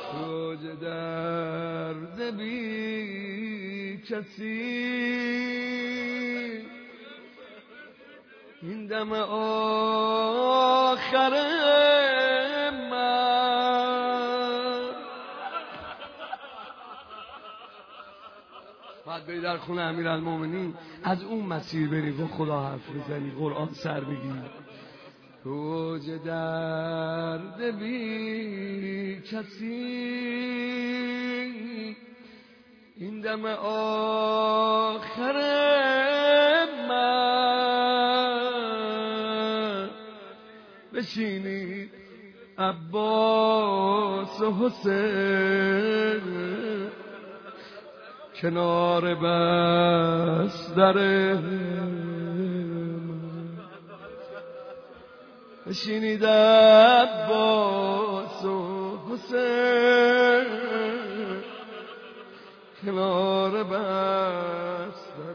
اوج درد بی کسی این دم آخر من باید بری در خونه امیرالمومنین از اون مسیر بری با خدا حرف بزنی، قرآن سر بگی. اوج درد بی کسی این دم آخر من بشینید عباس و حسین کنار بستر بشینید عباس و حسین کنار بستر.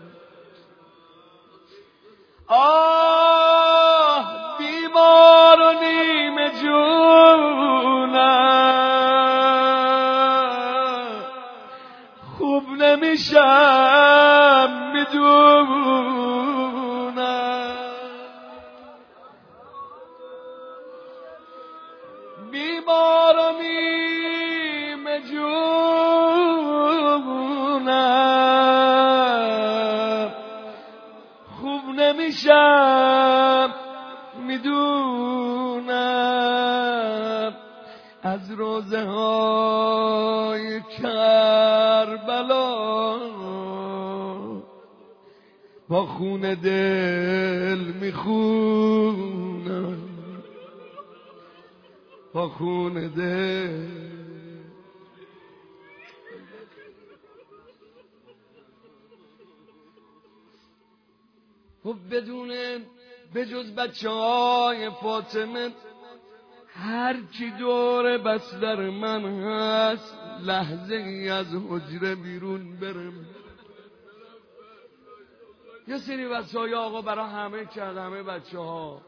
آه بیمار و نیمه جونم خوب نمیشم میدونم، بیمار و نیمه جونم خوب نمیشم میدونم، از روزه های کربلا با خون دل میخونم، با خون دل. خب بدونه بجز بچه های فاطمه هر کی دور بستر من هست لحظه ای از حجره بیرون برم. یه سری وصای آقا برای همه کرد، همه بچه ها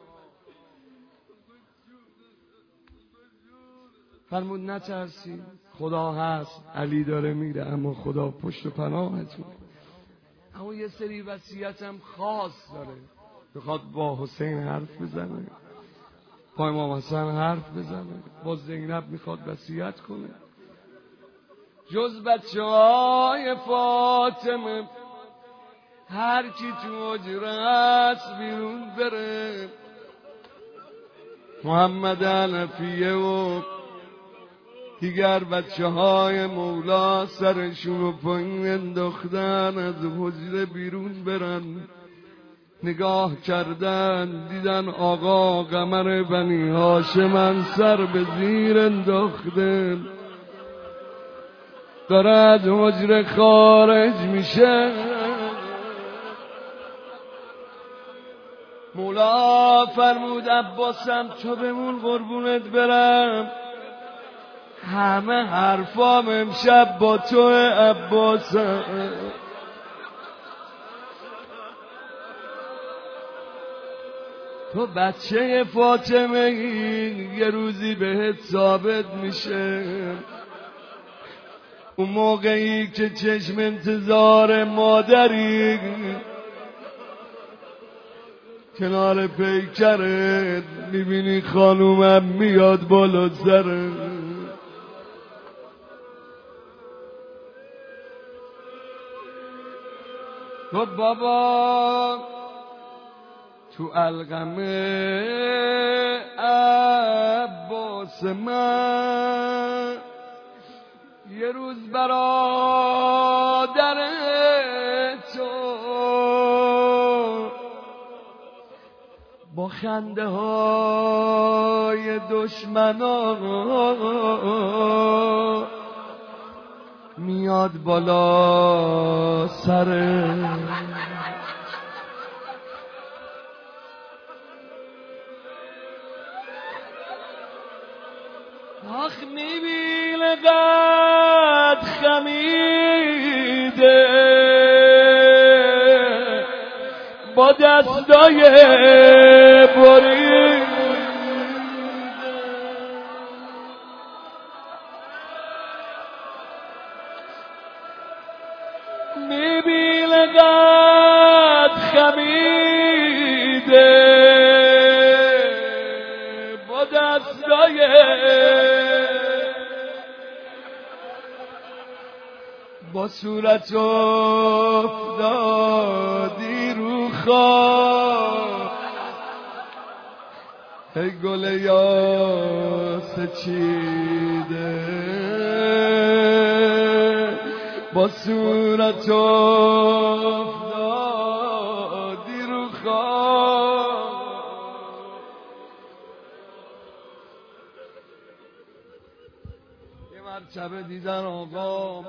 فرمود نترسید خدا هست، علی داره میره اما خدا پشت و پناهتون. اما یه سری وصیت هم خاص داره، میخواد با حسین حرف بزنه، با امام حسن حرف بزنه، با زینب میخواد وصیت کنه. جز بچه های فاطمه هر کی تو حجره هست بیرون بره. محمد حنفیه و دیگر بچه های مولا سرشون رو پایین انداختن، از حجره بیرون برن. نگاه کردن دیدن آقا قمر بنی هاشم سر به زیر انداخته، داره از حجره خارج میشه. مولا فرمود عباسم تو بمون قربونت برم، همه حرفام امشب با تو عباسم. تو بچه فاطمه یه روزی بهت ثابت میشه. اون موقعی که چشم انتظار مادری کنار پیکرت میبینی خانومم میاد بالا سرت. تو بابا تو القمه عباس من یه روز برادر تو با خنده های دشمنان میاد بالا سر. آخ میبینه قد خمیده با دستای بریده، میبینه قد خمیده با دستای با صورت افتادی رو خواب ای گل یاس چیده با صورت افتادی رو خواب یه مرتبه دیدن آقا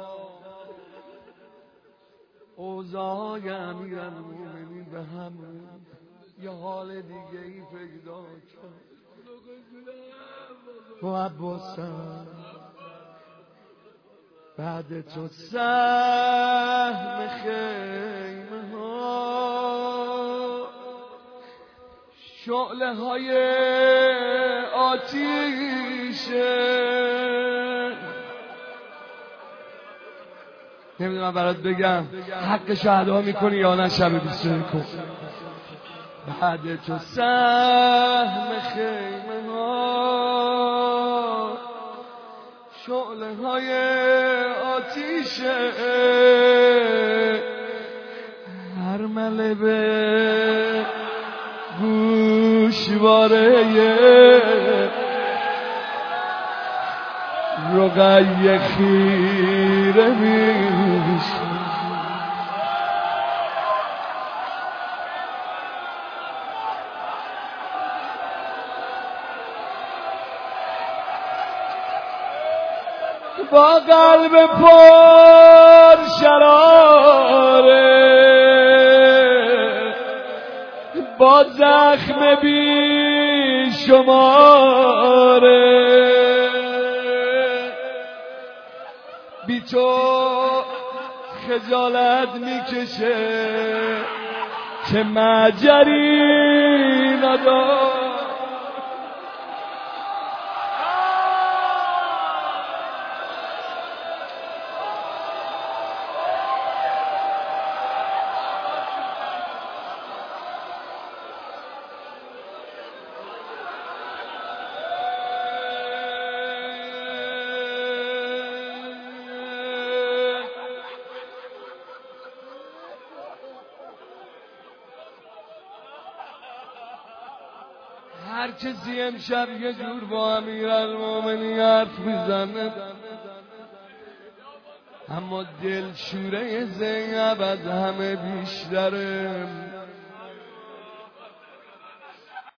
اوضاع امیرالمومنین به هم یه حال دیگه ای پیدا کرد با عباسم بعد تو سهم خیمه ها شعله های آتیشه نمیدونم برات بگم حق شهدا میکنی یا نه شب 21 بعد تو سهم خیمه ها شعله های آتیشه هر مله به گوشواره رقیه خیره میشه با قلب پر شراره با زخم بی شماره بی تو خجالت میکشه که مجری ندار هر کسی امشب یه جور با امیرالمومنین حرف میزنه اما دلشوره زینب از همه بیشتره